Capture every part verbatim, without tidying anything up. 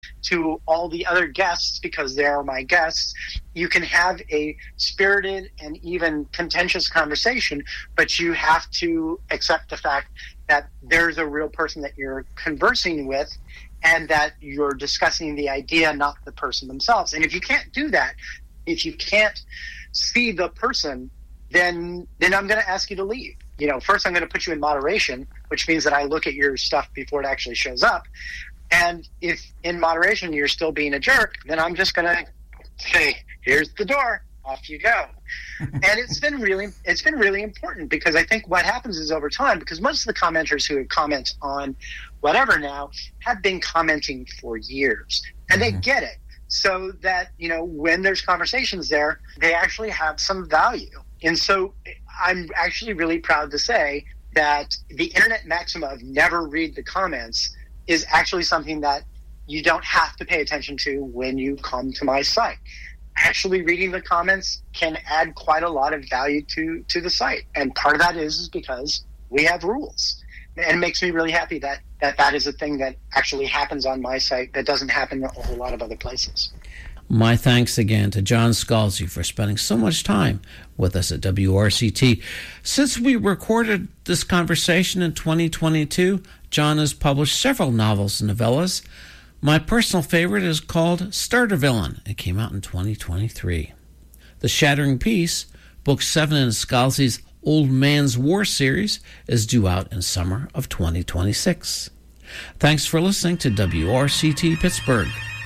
to all the other guests, because they are my guests, you can have a spirited and even contentious conversation, but you have to accept the fact that there's a real person that you're conversing with and that you're discussing the idea, not the person themselves. And if you can't do that, if you can't see the person, then then I'm going to ask you to leave. You know, first I'm going to put you in moderation, which means that I look at your stuff before it actually shows up. And if in moderation you're still being a jerk, then I'm just going to say, here's the door, off you go. And it's been really it's been really important, because I think what happens is over time, because most of the commenters who comment on whatever now have been commenting for years, and they get it. So that, you know, when there's conversations there, they actually have some value. And so I'm actually really proud to say that the internet maxim of never read the comments is actually something that you don't have to pay attention to when you come to my site. Actually reading the comments can add quite a lot of value to, to the site. And part of that is, is because we have rules. And it makes me really happy that, that that is a thing that actually happens on my site that doesn't happen in a whole lot of other places. My thanks again to John Scalzi for spending so much time with us at W R C T. Since we recorded this conversation in twenty twenty-two, John has published several novels and novellas. My personal favorite is called Starter Villain. It came out in twenty twenty-three. The Shattering Peace, book seven in Scalzi's Old Man's War series, is due out in summer of twenty twenty-six. Thanks for listening to W R C T Pittsburgh.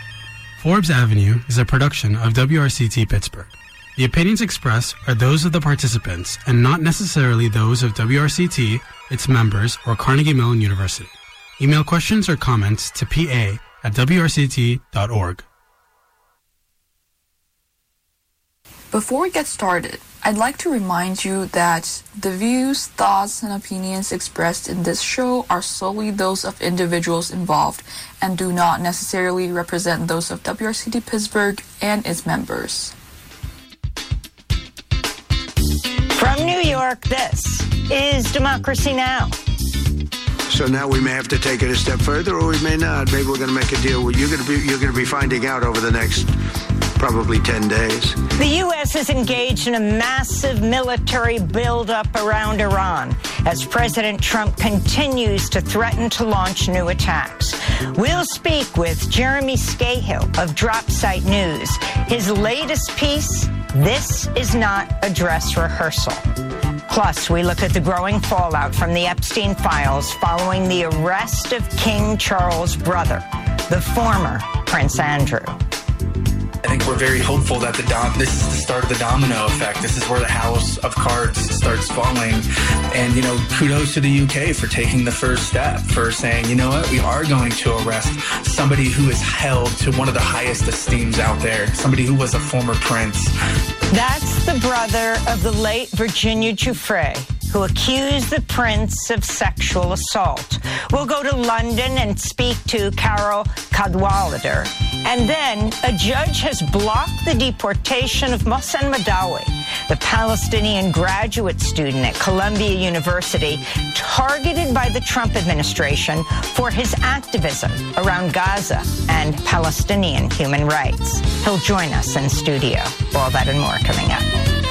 Forbes Avenue is a production of W R C T Pittsburgh. The opinions expressed are those of the participants and not necessarily those of W R C T, its members, or Carnegie Mellon University. Email questions or comments to p a at w r c t dot org. Before we get started, I'd like to remind you that the views, thoughts, and opinions expressed in this show are solely those of individuals involved and do not necessarily represent those of W R C T Pittsburgh and its members. From New York, this is Democracy Now! So now we may have to take it a step further, or we may not. Maybe we're going to make a deal. You're going to be you're going to be finding out over the next probably ten days. The U S is engaged in a massive military buildup around Iran as President Trump continues to threaten to launch new attacks. We'll speak with Jeremy Scahill of Drop Site News. His latest piece, This Is Not a Dress Rehearsal. Plus, we look at the growing fallout from the Epstein files following the arrest of King Charles' brother, the former Prince Andrew. I think we're very hopeful that the dom- this is the start of the domino effect. This is where the house of cards starts falling. And, you know, kudos to the U K for taking the first step, for saying, you know what, we are going to arrest somebody who is held to one of the highest esteems out there, somebody who was a former prince. That's the brother of the late Virginia Giuffre, who accused the prince of sexual assault. We'll go to London and speak to Carol Cadwalader. And then a judge has blocked the deportation of Mohsen Madawi, the Palestinian graduate student at Columbia University, targeted by the Trump administration for his activism around Gaza and Palestinian human rights. He'll join us in studio. All that and more coming up.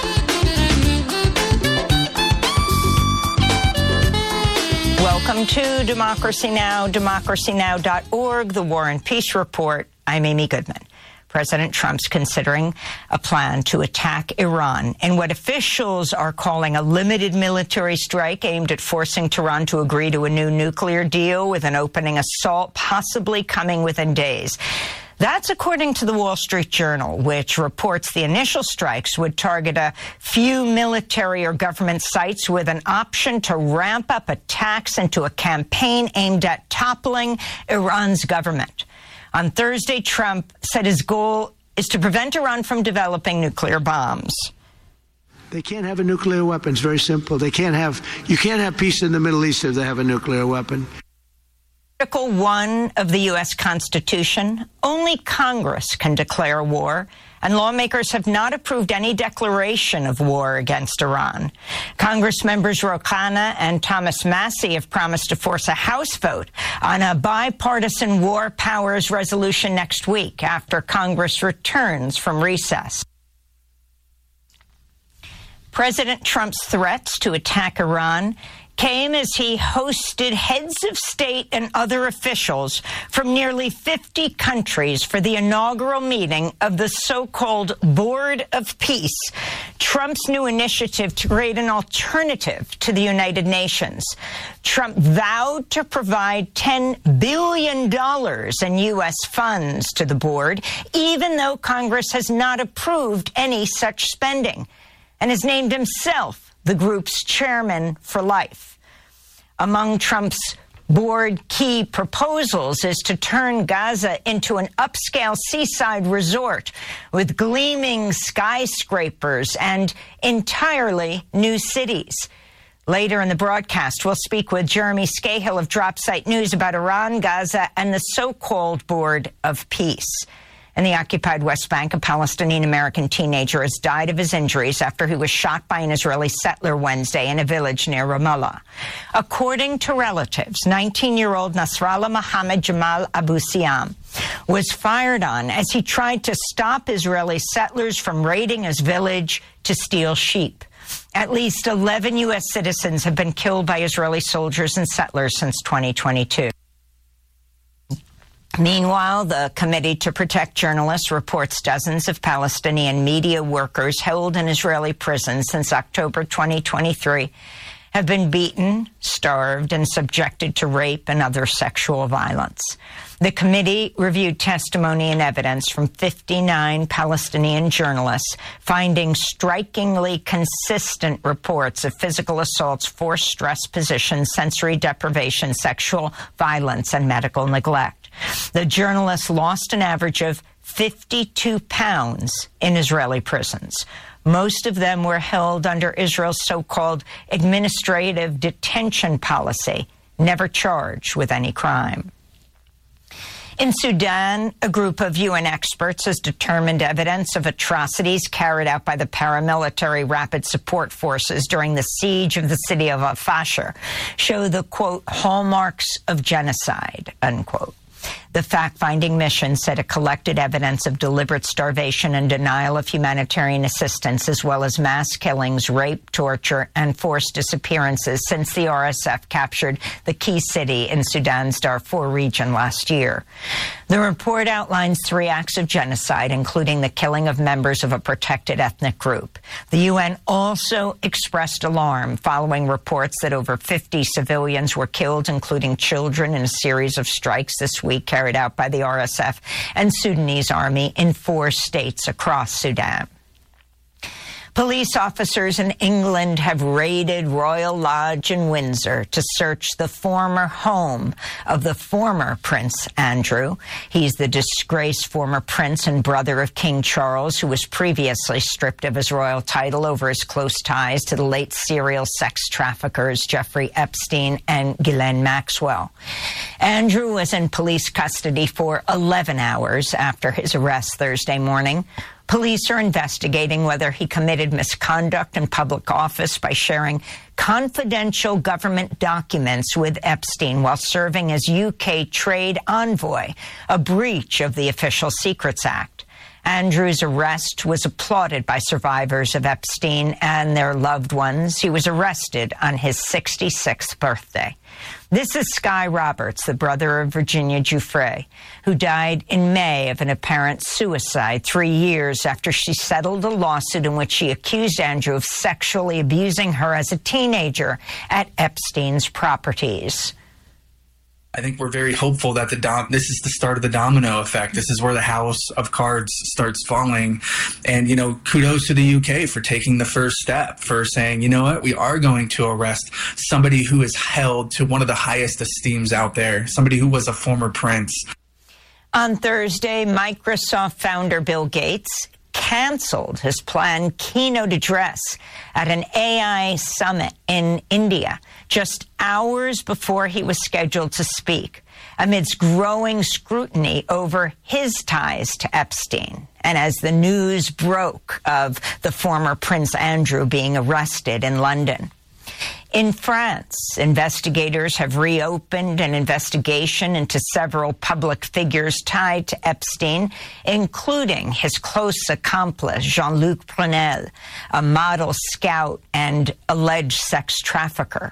Welcome to Democracy Now!, democracy now dot org, the War and Peace Report. I'm Amy Goodman. President Trump's considering a plan to attack Iran in what officials are calling a limited military strike aimed at forcing Tehran to agree to a new nuclear deal with an opening assault possibly coming within days. That's according to the Wall Street Journal, which reports the initial strikes would target a few military or government sites with an option to ramp up attacks into a campaign aimed at toppling Iran's government. On Thursday, Trump said his goal is to prevent Iran from developing nuclear bombs. They can't have a nuclear weapon. It's very simple. They can't have, you can't have peace in the Middle East if they have a nuclear weapon. Article one of the U S Constitution, only Congress can declare war, and lawmakers have not approved any declaration of war against Iran. Congress members Ro Khanna and Thomas Massie have promised to force a House vote on a bipartisan war powers resolution next week after Congress returns from recess. President Trump's threats to attack Iran came as he hosted heads of state and other officials from nearly fifty countries for the inaugural meeting of the so-called Board of Peace, Trump's new initiative to create an alternative to the United Nations. Trump vowed to provide ten billion dollars in U S funds to the board, even though Congress has not approved any such spending, and has named himself the group's chairman for life. Among Trump's board key proposals is to turn Gaza into an upscale seaside resort with gleaming skyscrapers and entirely new cities. Later in the broadcast, we'll speak with Jeremy Scahill of DropSite News about Iran, Gaza, and the so-called Board of Peace. In the occupied West Bank, a Palestinian-American teenager has died of his injuries after he was shot by an Israeli settler Wednesday in a village near Ramallah. According to relatives, nineteen-year-old Nasrallah Mohammed Jamal Abu Siam was fired on as he tried to stop Israeli settlers from raiding his village to steal sheep. At least eleven U S citizens have been killed by Israeli soldiers and settlers since twenty twenty-two. Meanwhile, the Committee to Protect Journalists reports dozens of Palestinian media workers held in Israeli prisons since October twenty twenty-three have been beaten, starved, and subjected to rape and other sexual violence. The committee reviewed testimony and evidence from fifty-nine Palestinian journalists, finding strikingly consistent reports of physical assaults, forced stress positions, sensory deprivation, sexual violence, and medical neglect. The journalists lost an average of fifty-two pounds in Israeli prisons. Most of them were held under Israel's so-called administrative detention policy, never charged with any crime. In Sudan, a group of U N experts has determined evidence of atrocities carried out by the paramilitary Rapid Support Forces during the siege of the city of al-Fasher show the, quote, hallmarks of genocide, unquote. The fact-finding mission said it collected evidence of deliberate starvation and denial of humanitarian assistance, as well as mass killings, rape, torture, and forced disappearances since the R S F captured the key city in Sudan's Darfur region last year. The report outlines three acts of genocide, including the killing of members of a protected ethnic group. The U N also expressed alarm following reports that over fifty civilians were killed, including children, in a series of strikes this week carried out by the R S F and Sudanese army in four states across Sudan. Police officers in England have raided Royal Lodge in Windsor to search the former home of the former Prince Andrew. He's the disgraced former prince and brother of King Charles, who was previously stripped of his royal title over his close ties to the late serial sex traffickers Jeffrey Epstein and Ghislaine Maxwell. Andrew was in police custody for eleven hours after his arrest Thursday morning. Police are investigating whether he committed misconduct in public office by sharing confidential government documents with Epstein while serving as U K trade envoy, a breach of the Official Secrets Act. Andrew's arrest was applauded by survivors of Epstein and their loved ones. He was arrested on his sixty-sixth birthday. This is Sky Roberts, the brother of Virginia Giuffre, who died in May of an apparent suicide three years after she settled a lawsuit in which she accused Andrew of sexually abusing her as a teenager at Epstein's properties. I think we're very hopeful that the dom- this is the start of the domino effect. This is where the house of cards starts falling. And, you know, kudos to the U K for taking the first step, for saying, you know what, we are going to arrest somebody who is held to one of the highest esteems out there, somebody who was a former prince. On Thursday, Microsoft founder Bill Gates canceled his planned keynote address at an A I summit in India just hours before he was scheduled to speak, amidst growing scrutiny over his ties to Epstein, and as the news broke of the former Prince Andrew being arrested in London. In France, investigators have reopened an investigation into several public figures tied to Epstein, including his close accomplice, Jean-Luc Brunel, a model scout and alleged sex trafficker.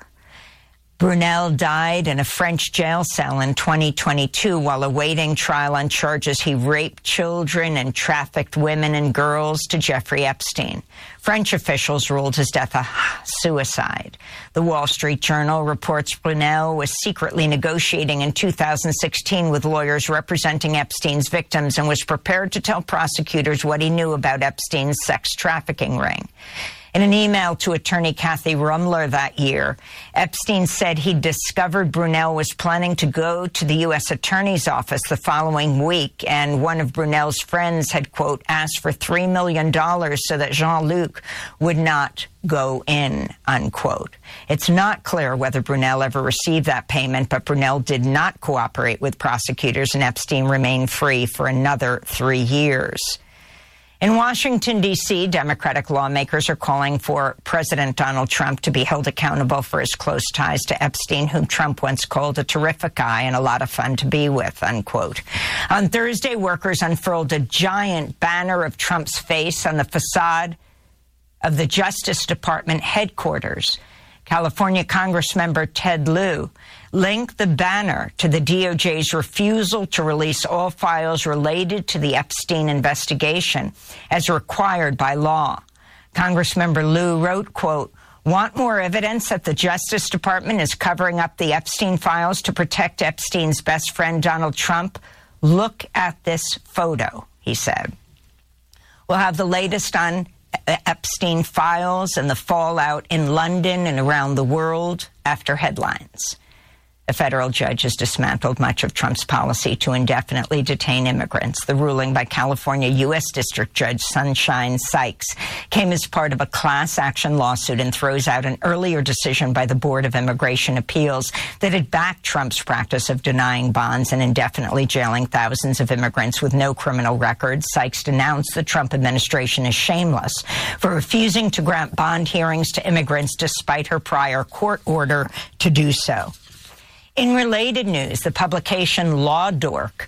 Brunel died in a French jail cell in twenty twenty-two while awaiting trial on charges he raped children and trafficked women and girls to Jeffrey Epstein. French officials ruled his death a suicide. The Wall Street Journal reports Brunel was secretly negotiating in two thousand sixteen with lawyers representing Epstein's victims and was prepared to tell prosecutors what he knew about Epstein's sex trafficking ring. In an email to attorney Kathy Rumler that year, Epstein said he discovered Brunel was planning to go to the U S Attorney's Office the following week, and one of Brunel's friends had, quote, asked for three million dollars so that Jean-Luc would not go in, unquote. It's not clear whether Brunel ever received that payment, but Brunel did not cooperate with prosecutors, and Epstein remained free for another three years. In Washington, D C, Democratic lawmakers are calling for President Donald Trump to be held accountable for his close ties to Epstein, whom Trump once called a terrific guy and a lot of fun to be with, unquote. On Thursday, workers unfurled a giant banner of Trump's face on the facade of the Justice Department headquarters. California Congressmember Ted Lieu linked the banner to the D O J's refusal to release all files related to the Epstein investigation as required by law. Congressmember Lieu wrote, quote, "Want more evidence that the Justice Department is covering up the Epstein files to protect Epstein's best friend, Donald Trump? Look at this photo," he said. We'll have the latest on Epstein files and the fallout in London and around the world after headlines. A federal judge has dismantled much of Trump's policy to indefinitely detain immigrants. The ruling by California U S District Judge Sunshine Sykes came as part of a class action lawsuit and throws out an earlier decision by the Board of Immigration Appeals that had backed Trump's practice of denying bonds and indefinitely jailing thousands of immigrants with no criminal records. Sykes denounced the Trump administration as shameless for refusing to grant bond hearings to immigrants despite her prior court order to do so. In related news, the publication Law Dork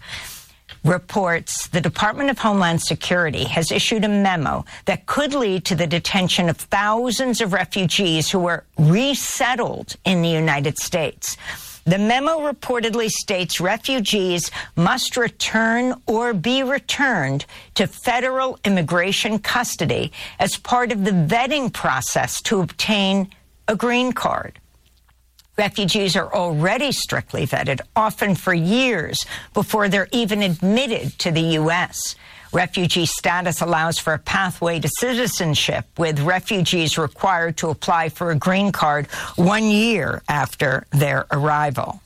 reports the Department of Homeland Security has issued a memo that could lead to the detention of thousands of refugees who were resettled in the United States. The memo reportedly states refugees must return or be returned to federal immigration custody as part of the vetting process to obtain a green card. Refugees are already strictly vetted, often for years before they're even admitted to the U S. Refugee status allows for a pathway to citizenship, with refugees required to apply for a green card one year after their arrival.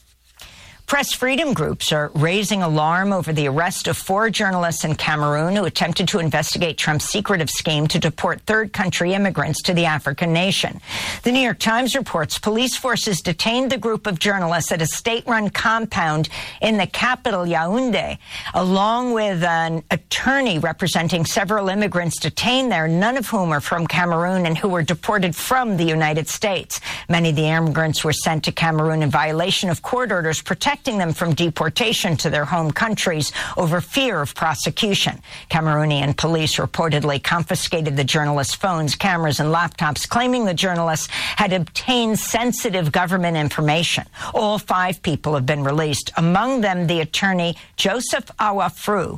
Press freedom groups are raising alarm over the arrest of four journalists in Cameroon who attempted to investigate Trump's secretive scheme to deport third country immigrants to the African nation. The New York Times reports police forces detained the group of journalists at a state-run compound in the capital, Yaoundé, along with an attorney representing several immigrants detained there, none of whom are from Cameroon and who were deported from the United States. Many of the immigrants were sent to Cameroon in violation of court orders protecting them from deportation to their home countries over fear of prosecution. Cameroonian police reportedly confiscated the journalists' phones, cameras, and laptops, claiming the journalists had obtained sensitive government information. All five people have been released, among them the attorney Joseph Awafru,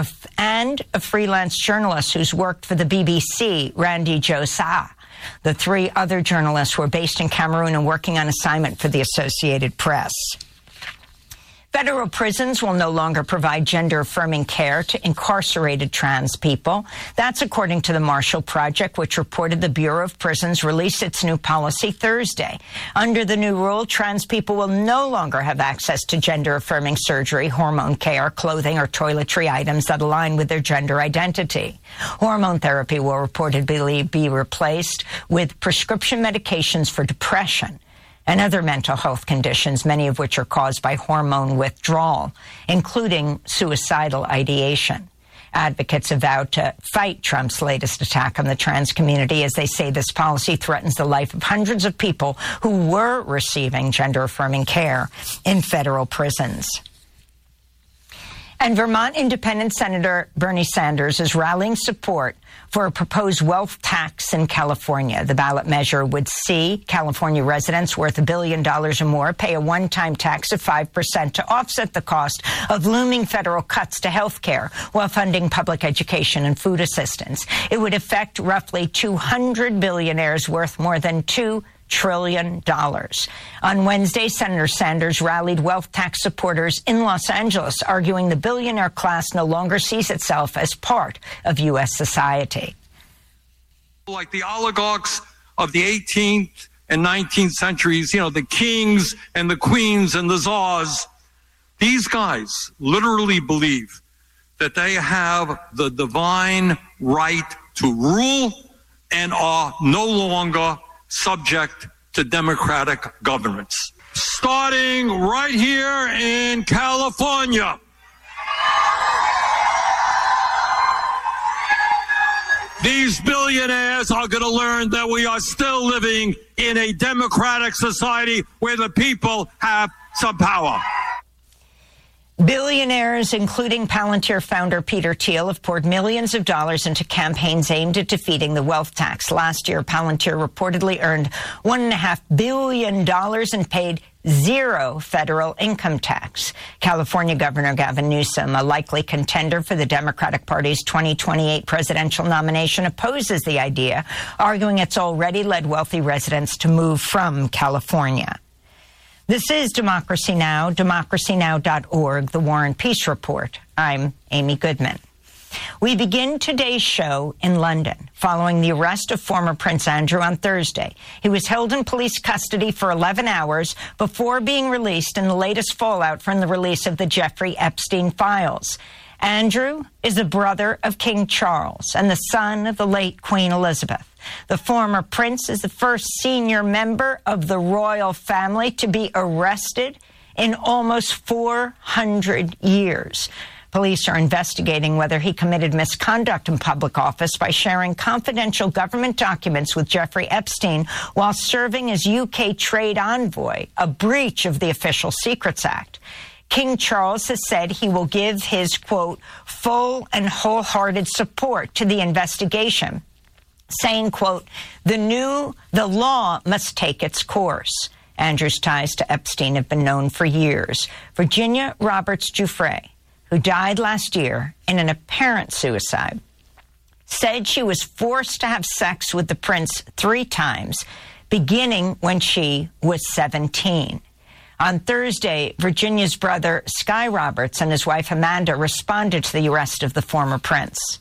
and a freelance journalist who's worked for the B B C, Randy Josa. The three other journalists were based in Cameroon and working on assignment for the Associated Press. Federal prisons will no longer provide gender-affirming care to incarcerated trans people. That's according to the Marshall Project, which reported the Bureau of Prisons released its new policy Thursday. Under the new rule, trans people will no longer have access to gender-affirming surgery, hormone care, clothing, or toiletry items that align with their gender identity. Hormone therapy will reportedly be replaced with prescription medications for depression and other mental health conditions, many of which are caused by hormone withdrawal, including suicidal ideation. Advocates have vowed to fight Trump's latest attack on the trans community as they say this policy threatens the life of hundreds of people who were receiving gender-affirming care in federal prisons. And Vermont Independent Senator Bernie Sanders is rallying support for a proposed wealth tax in California. The ballot measure would see California residents worth a billion dollars or more pay a one-time tax of five percent to offset the cost of looming federal cuts to health care while funding public education and food assistance. It would affect roughly two hundred billionaires worth more than two trillion dollars. On Wednesday, Senator Sanders rallied wealth tax supporters in Los Angeles, arguing the billionaire class no longer sees itself as part of U S society. Like the oligarchs of the eighteenth and nineteenth centuries, you know, the kings and the queens and the czars, these guys literally believe that they have the divine right to rule and are no longer subject to democratic governments. Starting right here in California. These billionaires are going to learn that we are still living in a democratic society where the people have some power. Billionaires, including Palantir founder Peter Thiel, have poured millions of dollars into campaigns aimed at defeating the wealth tax. Last year, Palantir reportedly earned one point five billion dollars and paid zero federal income tax. California Governor Gavin Newsom, a likely contender for the Democratic Party's twenty twenty-eight presidential nomination, opposes the idea, arguing it's already led wealthy residents to move from California. This is Democracy Now!, democracy now dot org, The War and Peace Report. I'm Amy Goodman. We begin today's show in London, following the arrest of former Prince Andrew on Thursday. He was held in police custody for eleven hours before being released in the latest fallout from the release of the Jeffrey Epstein files. Andrew is the brother of King Charles and the son of the late Queen Elizabeth. The former prince is the first senior member of the royal family to be arrested in almost four hundred years. Police are investigating whether he committed misconduct in public office by sharing confidential government documents with Jeffrey Epstein while serving as U K trade envoy, a breach of the Official Secrets Act. King Charles has said he will give his, quote, full and wholehearted support to the investigation, saying, quote, the new, the law must take its course. Andrew's ties to Epstein have been known for years. Virginia Roberts Giuffre, who died last year in an apparent suicide, said she was forced to have sex with the prince three times, beginning when she was seventeen. On Thursday, Virginia's brother, Sky Roberts, and his wife, Amanda, responded to the arrest of the former prince.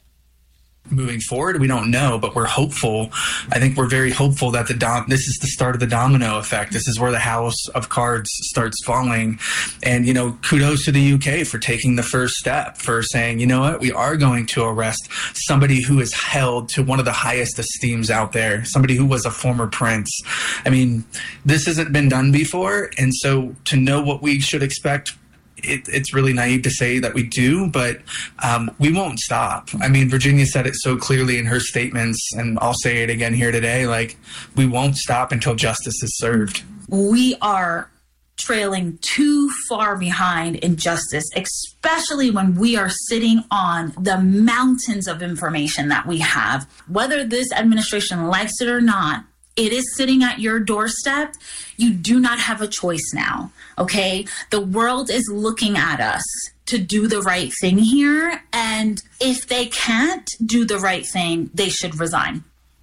Moving forward, we don't know, but we're hopeful. I think we're very hopeful that the dom- this is the start of the domino effect. This is where the house of cards starts falling. And, you know, kudos to the U K for taking the first step, for saying, you know what, we are going to arrest somebody who is held to one of the highest esteems out there, somebody who was a former prince. I mean, this hasn't been done before. And so to know what we should expect, It, it's really naive to say that we do, but um, we won't stop. I mean, Virginia said it so clearly in her statements, and I'll say it again here today, like, we won't stop until justice is served. We are trailing too far behind in justice, especially when we are sitting on the mountains of information that we have. Whether this administration likes it or not, it is sitting at your doorstep. You do not have a choice now, okay? The world is looking at us to do the right thing here, and if they can't do the right thing, they should resign.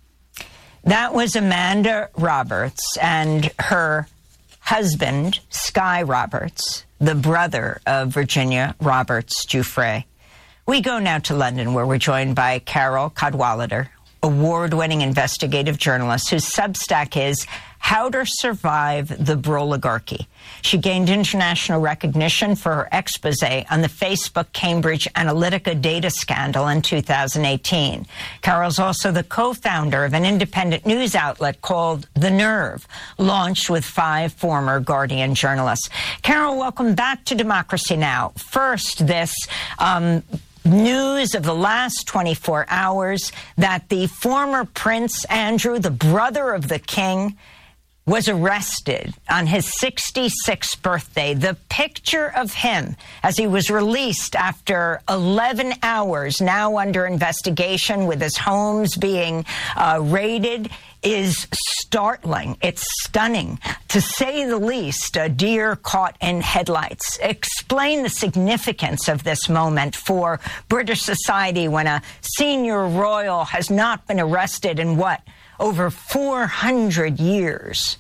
That was Amanda Roberts and her husband, Sky Roberts, the brother of Virginia Roberts Giuffre. We go now to London, where we're joined by Carol Cadwalader, award-winning investigative journalist whose Substack is How to Survive the Broligarchy. She gained international recognition for her expose on the Facebook Cambridge Analytica data scandal in two thousand eighteen. Carol's also the co-founder of an independent news outlet called The Nerve, launched with five former Guardian journalists. Carol, welcome back to Democracy Now! First, this um, news of the last twenty-four hours that the former Prince Andrew, the brother of the king, was arrested on his sixty-sixth birthday. The picture of him as he was released after eleven hours, now under investigation with his homes being uh, raided, is startling. It's stunning, to say the least, a deer caught in headlights. Explain the significance of this moment for British society when a senior royal has not been arrested in what, over four hundred years.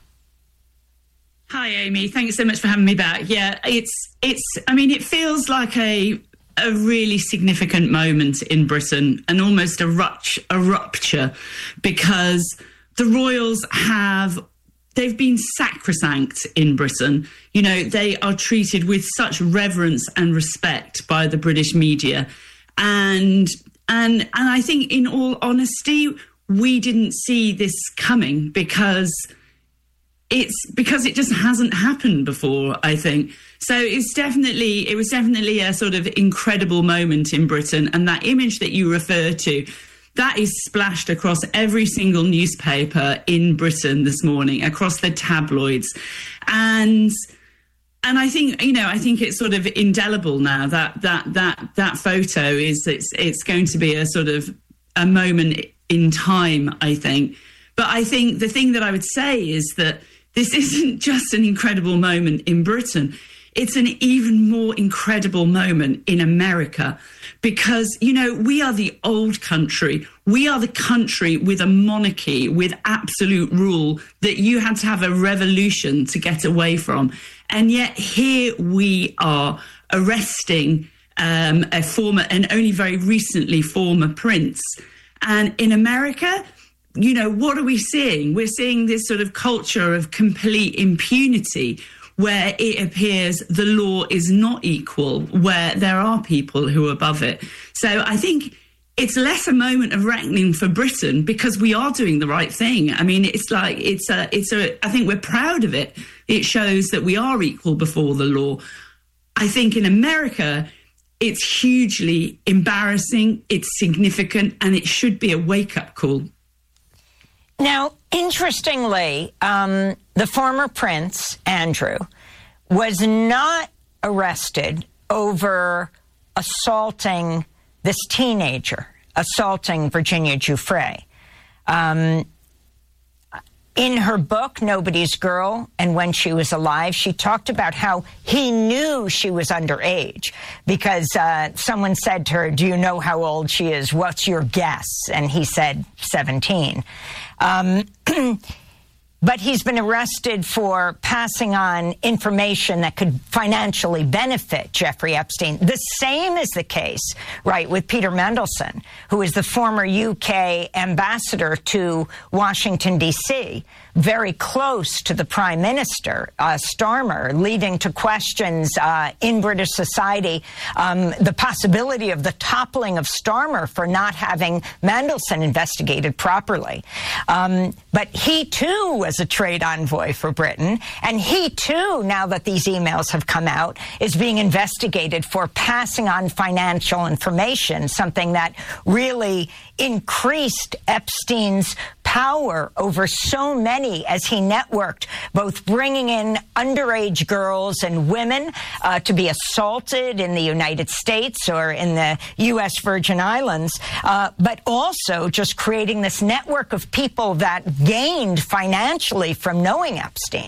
Hi, Amy. Thanks so much for having me back. Yeah, it's, it's, I mean, it feels like a, a really significant moment in Britain, and almost a, rupture, a rupture, because the royals have, they've been sacrosanct in Britain. You know, they are treated with such reverence and respect by the British media. And, and, and I think, in all honesty, we didn't see this coming, because it's because it just hasn't happened before, I think. So it's definitely, it was definitely a sort of incredible moment in Britain. And that image that you refer to, that is splashed across every single newspaper in Britain this morning, across the tabloids. And and I think, you know, I think it's sort of indelible now. That that that that photo is, it's it's going to be a sort of a moment in time, I think. But I think the thing that I would say is that this isn't just an incredible moment in Britain. It's an even more incredible moment in America, because, you know, we are the old country. We are the country with a monarchy, with absolute rule that you had to have a revolution to get away from. And yet here we are arresting um, a former, and only very recently former prince. And in America, you know, what are we seeing? We're seeing this sort of culture of complete impunity, where it appears the law is not equal, where there are people who are above it. So I think it's less a moment of reckoning for Britain, because we are doing the right thing. I mean, it's like, it's a, it's a, I think we're proud of it. It shows that we are equal before the law. I think in America, it's hugely embarrassing, it's significant, and it should be a wake-up call. Now, interestingly, um, the former Prince, Andrew, was not arrested over assaulting this teenager, assaulting Virginia Giuffre. Um, in her book, Nobody's Girl, and When She Was Alive, she talked about how he knew she was underage, because uh, someone said to her, "Do you know how old she is? What's your guess?" And he said seventeen. Um, but he's been arrested for passing on information that could financially benefit Jeffrey Epstein. The same is the case, right, with Peter Mandelson, who is the former U K ambassador to Washington, D C, very close to the Prime Minister, uh, Starmer, leading to questions uh, in British society, um, the possibility of the toppling of Starmer for not having Mandelson investigated properly. Um, but he, too, was a trade envoy for Britain, and he, too, now that these emails have come out, is being investigated for passing on financial information, something that really increased Epstein's power over so many as he networked, both bringing in underage girls and women uh, to be assaulted in the United States or in the U S Virgin Islands, uh, but also just creating this network of people that gained financially from knowing Epstein.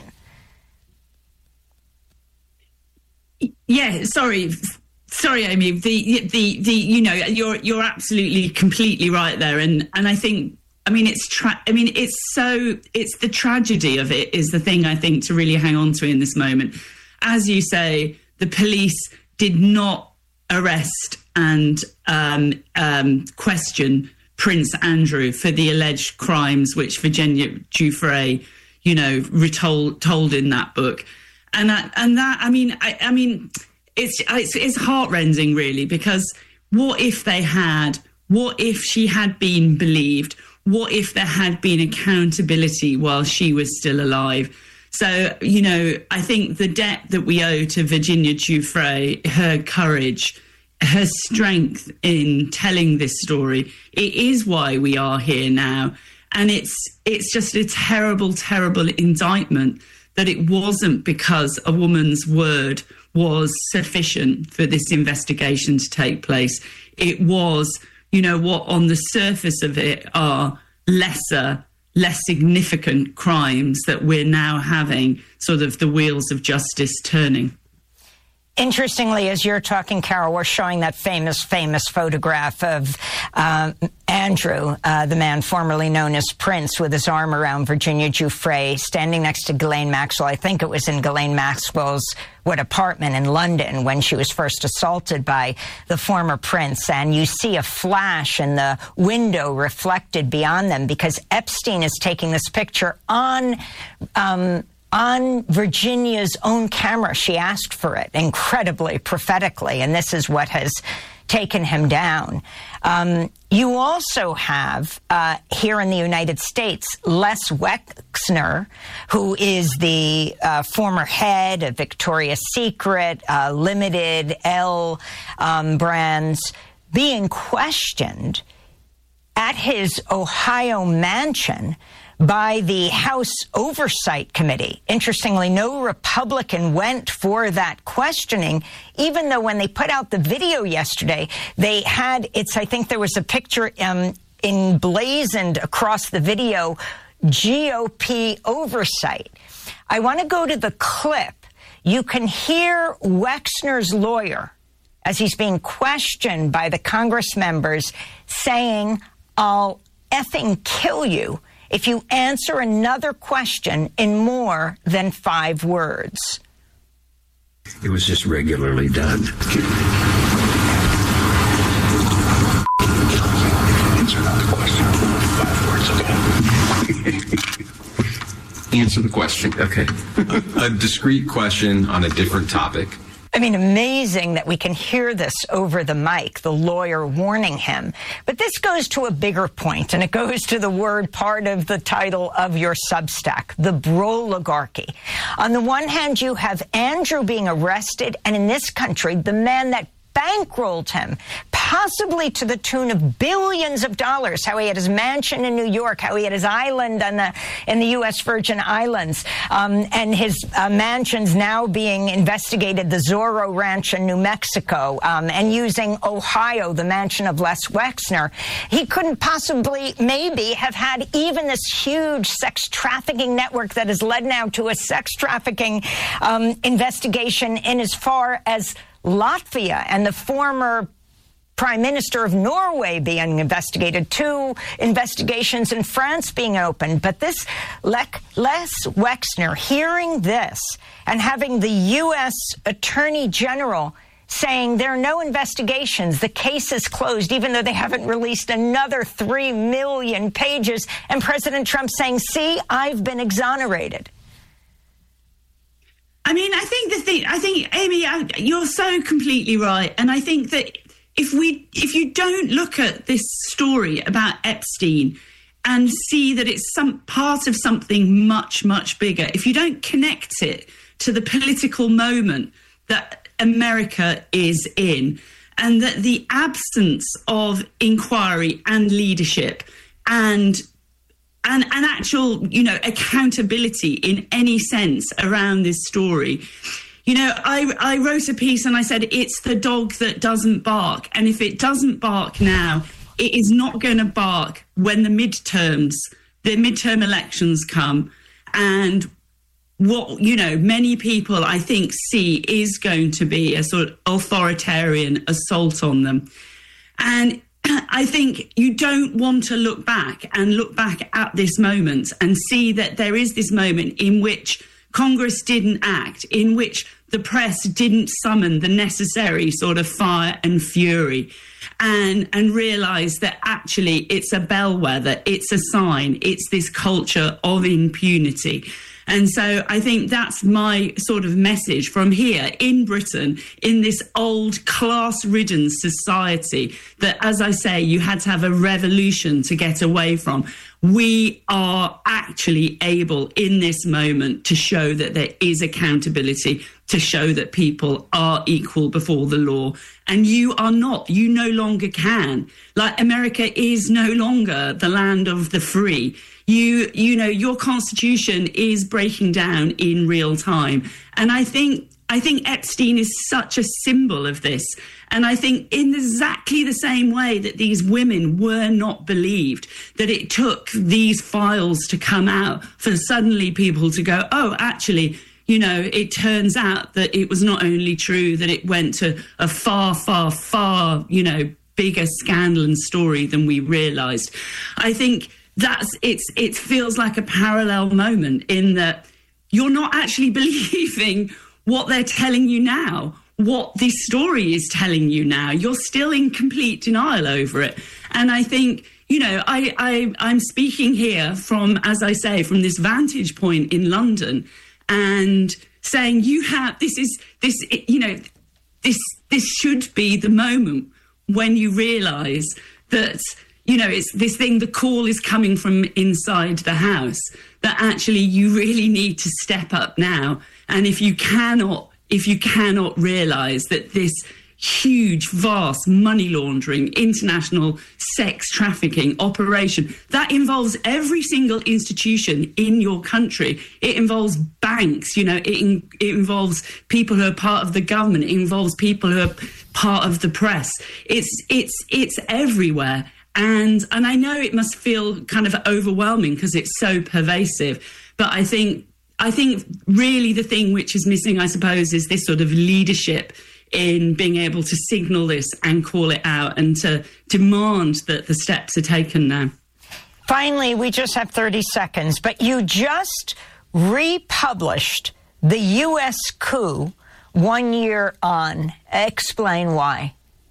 Yeah, sorry. Sorry, Amy. The the the you know, you're you're absolutely completely right there, and and I think, I mean, it's tra- I mean, it's so it's the tragedy of it is the thing I think to really hang on to in this moment. as you say, the police did not arrest and um, um, question Prince Andrew for the alleged crimes which Virginia Giuffre, you know, retold told in that book, and that, and that I mean, I, I mean, it's it's, it's heartrending, really, because what if they had? What if she had been believed? What if there had been accountability while she was still alive? So, you know, I think the debt that we owe to Virginia Giuffre, her courage, her strength in telling this story, it is why we are here now. And it's it's just a terrible, terrible indictment that it wasn't because a woman's word was sufficient for this investigation to take place. It was, you know, what on the surface of it are lesser, less significant crimes that we're now having sort of the wheels of justice turning. Interestingly, as you're talking, Carol, we're showing that famous, famous photograph of uh, Andrew, uh, the man formerly known as Prince, with his arm around Virginia Giuffre, standing next to Ghislaine Maxwell. I think it was in Ghislaine Maxwell's what apartment in London when she was first assaulted by the former Prince. And you see a flash in the window reflected beyond them because Epstein is taking this picture on um on Virginia's own camera. She asked for it incredibly prophetically, and this is what has taken him down. Um, you also have uh, here in the United States Les Wexner, who is the uh, former head of Victoria's Secret, uh, Limited, Elle um, brands, being questioned at his Ohio mansion by the House Oversight Committee. Interestingly, no Republican went for that questioning, even though when they put out the video yesterday, they had, it's, I think there was a picture um, emblazoned across the video, G O P oversight. I want to go to the clip. You can hear Wexner's lawyer, as he's being questioned by the Congress members, saying, "I'll effing kill you if you answer another question in more than five words." It was just regularly done. Answer another question in more than five words, okay? Answer the question. Okay. A, a discrete question on a different topic. I mean, amazing that we can hear this over the mic, the lawyer warning him. But this goes to a bigger point, and it goes to the word part of the title of your Substack, the Broligarchy. On the one hand, you have Andrew being arrested, and in this country, the man that bankrolled him, possibly to the tune of billions of dollars, how he had his mansion in New York, how he had his island on the, in the U S Virgin Islands, um, and his uh, mansions now being investigated, the Zorro Ranch in New Mexico, um, and using Ohio, the mansion of Les Wexner. He couldn't possibly, maybe, have had even this huge sex trafficking network that has led now to a sex trafficking um, investigation in as far as Latvia and the former Prime Minister of Norway being investigated, two investigations in France being opened. But this Les Wexner, hearing this and having the U S Attorney General saying there are no investigations, the case is closed, even though they haven't released another three million pages, and President Trump saying, see, I've been exonerated. I mean, I think the thing, I think, Amy, I, you're so completely right. And I think that if we, if you don't look at this story about Epstein and see that it's some part of something much, much bigger, if you don't connect it to the political moment that America is in, and that the absence of inquiry and leadership and And, and actual, you know, accountability in any sense around this story. You know, I, I wrote a piece and I said, it's the dog that doesn't bark. And if it doesn't bark now, it is not going to bark when the midterms, the midterm elections come. And what, you know, many people, I think, see is going to be a sort of authoritarian assault on them. And I think you don't want to look back and look back at this moment and see that there is this moment in which Congress didn't act, in which the press didn't summon the necessary sort of fire and fury and and realize that actually it's a bellwether, it's a sign, it's this culture of impunity. And so I think that's my sort of message from here in Britain, in this old class-ridden society that, as I say, you had to have a revolution to get away from. We are actually able in this moment to show that there is accountability, to show that people are equal before the law. And you are not, you no longer can. Like, America is no longer the land of the free. You, you know, your constitution is breaking down in real time. And I think, I think Epstein is such a symbol of this. And I think in exactly the same way that these women were not believed, that it took these files to come out for suddenly people to go, oh, actually, you know, it turns out that it was not only true that it went to a far, far, far, you know, bigger scandal and story than we realized. I think that's, it's, it feels like a parallel moment in that you're not actually believing what they're telling you now, what this story is telling you now. You're still in complete denial over it. And I think, you know, I, I, I'm speaking here from, as I say, from this vantage point in London and saying you have, this is, this, you know, this, this should be the moment when you realise that, you know, it's this thing, the call is coming from inside the house, that actually you really need to step up now. And if you cannot, if you cannot realise that this huge, vast money laundering, international sex trafficking operation, that involves every single institution in your country. It involves banks, you know, it, in, it involves people who are part of the government. It involves people who are part of the press. It's, it's, it's everywhere. And, and I know it must feel kind of overwhelming because it's so pervasive, but I think, I think really the thing which is missing, I suppose, is this sort of leadership in being able to signal this and call it out and to demand that the steps are taken now. Finally, we just have thirty seconds, but you just republished the U S coup one year on. Explain why.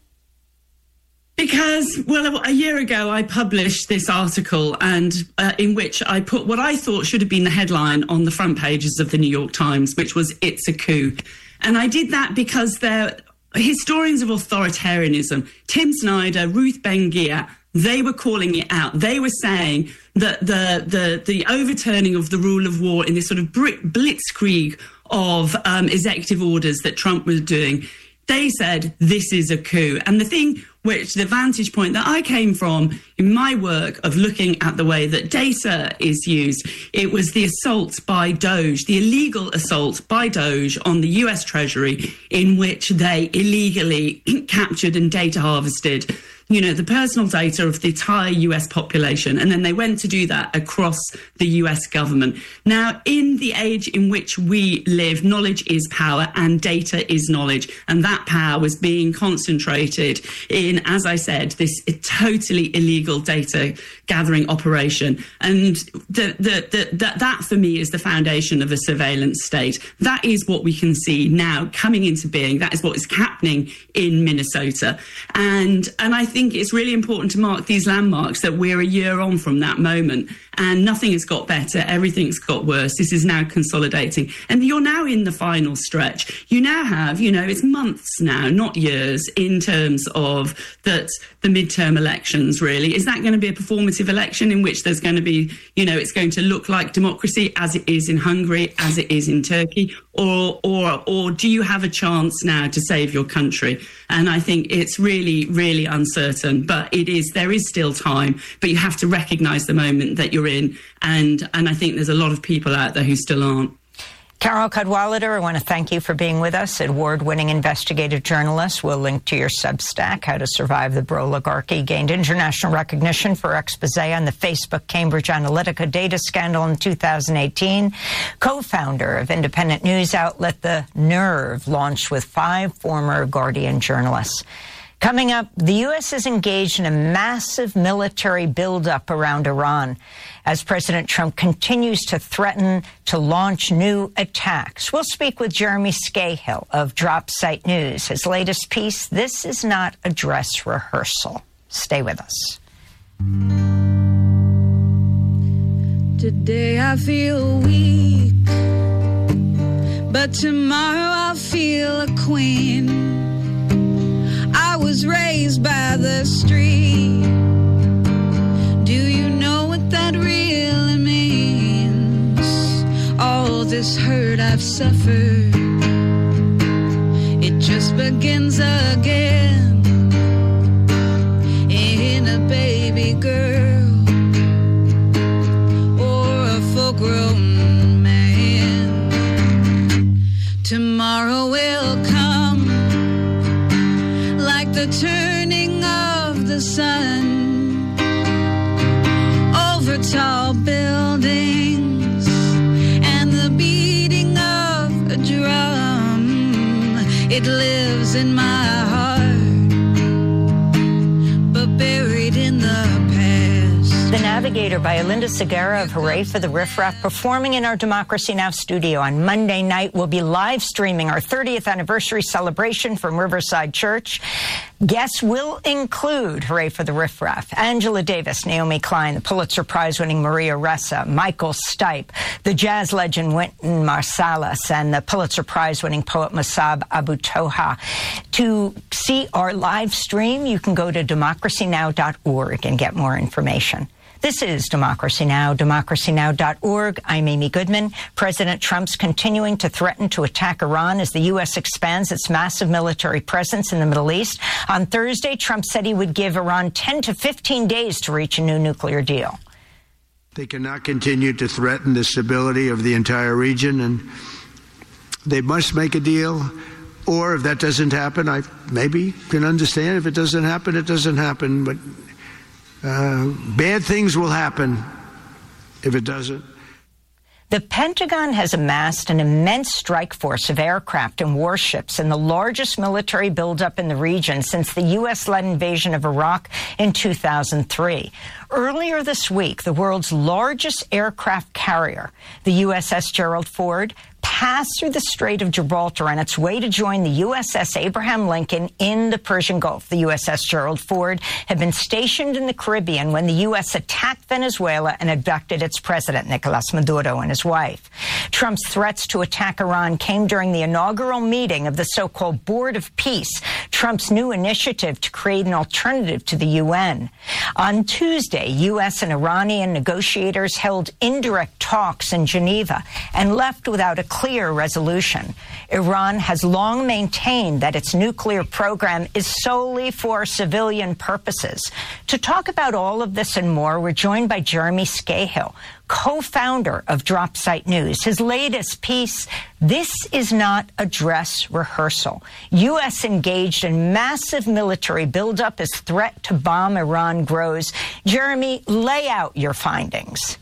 Because, well, a year ago, I published this article and uh, in which I put what I thought should have been the headline on the front pages of the New York Times, which was "It's a coup." And I did that because they're historians of authoritarianism. Tim Snyder, Ruth Ben-Ghiat, they were calling it out. They were saying that the the the overturning of the rule of law in this sort of blitzkrieg of um, executive orders that Trump was doing, they said this is a coup. And the thing which the vantage point that I came from in my work of looking at the way that data is used, it was the assault by Doge, the illegal assault by Doge on the U S Treasury, in which they illegally captured and data harvested, you know, the personal data of the entire U S population. And then they went to do that across the U S government. Now, in the age in which we live, knowledge is power and data is knowledge. And that power was being concentrated in, as I said, this totally illegal data gathering operation. And the, the, the, that, that for me is the foundation of a surveillance state. That is what we can see now coming into being. That is what is happening in Minnesota. And, and I think it's really important to mark these landmarks that we're a year on from that moment and nothing has got better. Everything's got worse. This is now consolidating. And you're now in the final stretch. You now have, you know, it's months now, not years, in terms of that the midterm elections, really. Is that going to be a performative election in which there's going to be, you know, it's going to look like democracy as it is in Hungary, as it is in Turkey? Or, or, or do you have a chance now to save your country? And I think it's really, really uncertain, but it is, there is still time, but you have to recognise the moment that you're in. And, and I think there's a lot of people out there who still aren't. Carol Cadwalader, I want to thank you for being with us, award-winning investigative journalist. We'll link to your Substack, How to Survive the Broligarchy. Gained international recognition for expose on the Facebook Cambridge Analytica data scandal in two thousand eighteen. Co-founder of independent news outlet The Nerve, launched with five former Guardian journalists. Coming up, the U S is engaged in a massive military buildup around Iran as President Trump continues to threaten to launch new attacks. We'll speak with Jeremy Scahill of Drop Site News. His latest piece, This Is Not a Dress Rehearsal. Stay with us. Today I feel weak, but tomorrow I'll feel a queen. I was raised by the street. Do you know what that really means? All this hurt I've suffered, it just begins again in a baby girl or a full-grown man. Tomorrow will come like the turning of the sun over tall buildings and the beating of a drum. It lives in my heart, but buried in the past. The Navigator by Alinda Segarra of Hooray for the Riff Raff, performing in our Democracy Now! Studio. On Monday night, we'll be live streaming our thirtieth anniversary celebration from Riverside Church. Guests will include Hooray for the Riff Raff, Angela Davis, Naomi Klein, the Pulitzer Prize-winning Maria Ressa, Michael Stipe, the jazz legend Wynton Marsalis, and the Pulitzer Prize-winning poet Masab Abu Toha. To see our live stream, you can go to democracy now dot org and get more information. This is Democracy Now!, democracy now dot org. I'm Amy Goodman. President Trump's continuing to threaten to attack Iran as the U S expands its massive military presence in the Middle East. On Thursday, Trump said he would give Iran ten to fifteen days to reach a new nuclear deal. They cannot continue to threaten the stability of the entire region, and they must make a deal. Or if that doesn't happen, I maybe can understand. If it doesn't happen, it doesn't happen. But Uh, bad things will happen if it doesn't. The Pentagon has amassed an immense strike force of aircraft and warships and the largest military buildup in the region since the U S-led invasion of Iraq in two thousand three. Earlier this week, the world's largest aircraft carrier, the U S S Gerald Ford, passed through the Strait of Gibraltar on its way to join the U S S Abraham Lincoln in the Persian Gulf. The U S S Gerald Ford had been stationed in the Caribbean when the U S attacked Venezuela and abducted its president, Nicolas Maduro, and his wife. Trump's threats to attack Iran came during the inaugural meeting of the so-called Board of Peace, Trump's new initiative to create an alternative to the U N. On Tuesday, U S and Iranian negotiators held indirect talks in Geneva and left without a clear resolution. Iran has long maintained that its nuclear program is solely for civilian purposes. To talk about all of this and more, we're joined by Jeremy Scahill, co-founder of Drop Site News. His latest piece, This Is Not a Dress Rehearsal. U S engaged in massive military buildup as threat to bomb Iran grows. Jeremy, lay out your findings.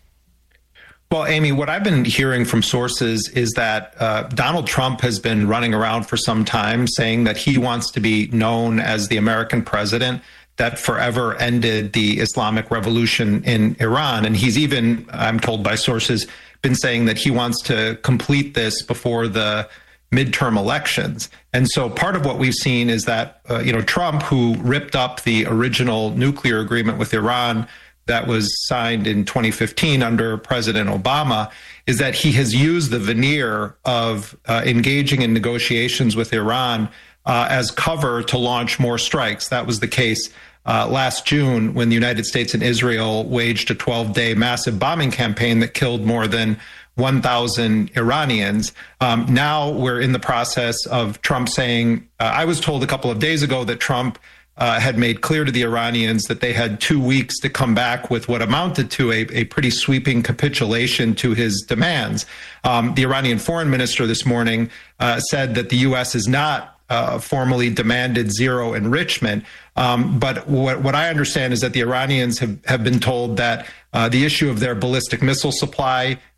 Well, Amy, what I've been hearing from sources is that uh, Donald Trump has been running around for some time saying that he wants to be known as the American president that forever ended the Islamic Revolution in Iran. And he's even, I'm told by sources, been saying that he wants to complete this before the midterm elections. And so part of what we've seen is that, uh, you know, Trump, who ripped up the original nuclear agreement with Iran that was signed in twenty fifteen under President Obama, is that he has used the veneer of uh, engaging in negotiations with Iran uh, as cover to launch more strikes. That was the case uh, last June when the United States and Israel waged a twelve-day massive bombing campaign that killed more than one thousand Iranians. Um, now we're in the process of Trump saying, uh, I was told a couple of days ago that Trump Uh, had made clear to the Iranians that they had two weeks to come back with what amounted to a, a pretty sweeping capitulation to his demands. Um, the Iranian foreign minister this morning uh, said that the U S has not uh, formally demanded zero enrichment. Um, but what, what I understand is that the Iranians have, have been told that uh, the issue of their ballistic missile supply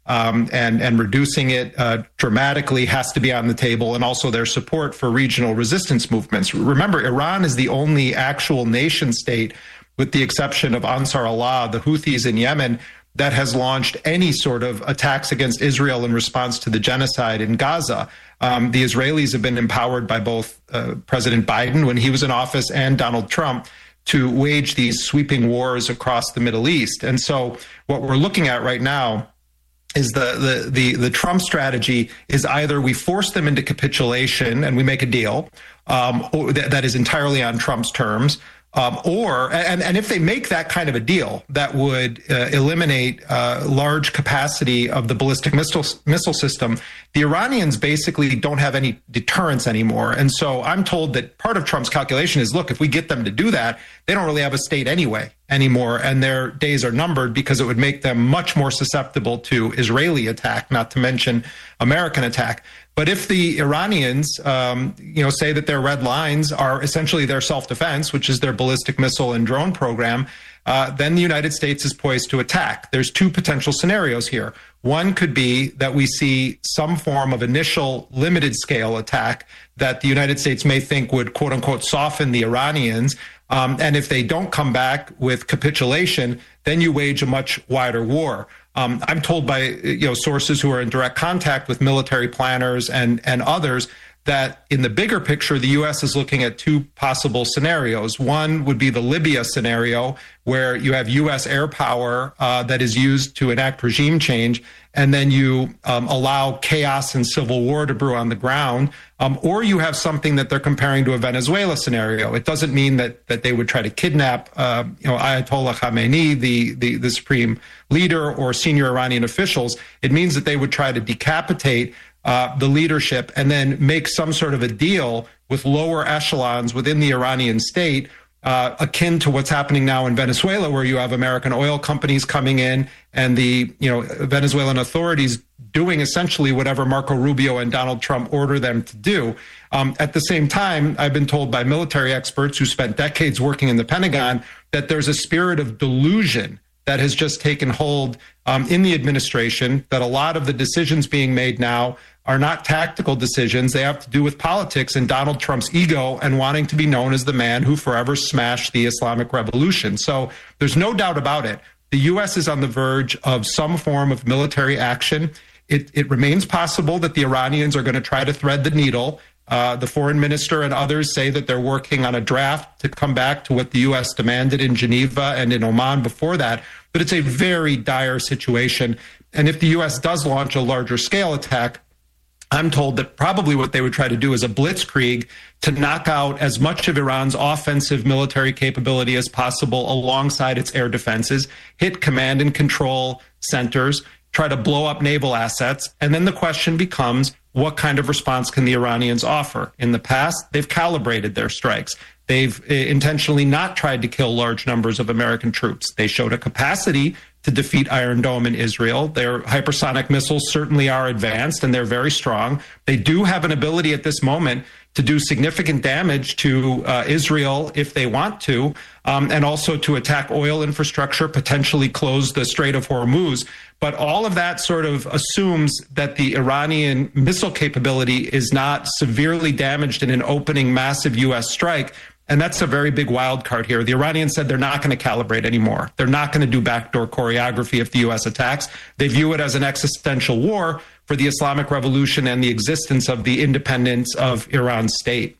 Um, and, and reducing it uh, dramatically has to be on the table, and also their support for regional resistance movements. Remember, Iran is the only actual nation state, with the exception of Ansar Allah, the Houthis in Yemen, that has launched any sort of attacks against Israel in response to the genocide in Gaza. Um, the Israelis have been empowered by both uh, President Biden when he was in office and Donald Trump to wage these sweeping wars across the Middle East. And so what we're looking at right now is the, the, the, the Trump strategy is either we force them into capitulation and we make a deal um, or th- that is entirely on Trump's terms, um, or, and, and if they make that kind of a deal, that would uh, eliminate uh, large capacity of the ballistic missile, missile system, the Iranians basically don't have any deterrence anymore. And so I'm told that part of Trump's calculation is, look, if we get them to do that, they don't really have a state anyway anymore, and their days are numbered, because it would make them much more susceptible to Israeli attack, not to mention American attack. But if the Iranians, um, you know, say that their red lines are essentially their self-defense, which is their ballistic missile and drone program, uh, then the United States is poised to attack. There's two potential scenarios here. One could be that we see some form of initial limited scale attack that the United States may think would, quote unquote, soften the Iranians. Um, and if they don't come back with capitulation, then you wage a much wider war. Um, I'm told by you know sources who are in direct contact with military planners and, and others that in the bigger picture, the U S is looking at two possible scenarios. One would be the Libya scenario, where you have U S air power uh, that is used to enact regime change, and then you um, allow chaos and civil war to brew on the ground. Um, or you have something that they're comparing to a Venezuela scenario. It doesn't mean that that they would try to kidnap uh, you know, Ayatollah Khamenei, the, the, the supreme leader, or senior Iranian officials. It means that they would try to decapitate Uh, the leadership and then make some sort of a deal with lower echelons within the Iranian state, uh, akin to what's happening now in Venezuela, where you have American oil companies coming in and the you know Venezuelan authorities doing essentially whatever Marco Rubio and Donald Trump order them to do. Um, at the same time, I've been told by military experts who spent decades working in the Pentagon that there's a spirit of delusion that has just taken hold um, in the administration, that a lot of the decisions being made now are not tactical decisions. They have to do with politics and Donald Trump's ego and wanting to be known as the man who forever smashed the Islamic Revolution. So there's no doubt about it. The U S is on the verge of some form of military action. It, it remains possible that the Iranians are going to try to thread the needle. Uh, the foreign minister and others say that they're working on a draft to come back to what the U S demanded in Geneva and in Oman before that. But it's a very dire situation. And if the U S does launch a larger scale attack, I'm told that probably what they would try to do is a blitzkrieg to knock out as much of Iran's offensive military capability as possible alongside its air defenses, hit command and control centers, try to blow up naval assets. And then the question becomes, what kind of response can the Iranians offer? In the past, they've calibrated their strikes. They've intentionally not tried to kill large numbers of American troops. They showed a capacity to defeat Iron Dome in Israel. Their hypersonic missiles certainly are advanced, and they're very strong. They do have an ability at this moment to do significant damage to uh, Israel if they want to, um, and also to attack oil infrastructure, potentially close the Strait of Hormuz. But all of that sort of assumes that the Iranian missile capability is not severely damaged in an opening massive U S strike. And that's a very big wild card here. The Iranians said they're not going to calibrate anymore. They're not going to do backdoor choreography if the U S attacks. They view it as an existential war for the Islamic Revolution and the existence of the independence of Iran's state.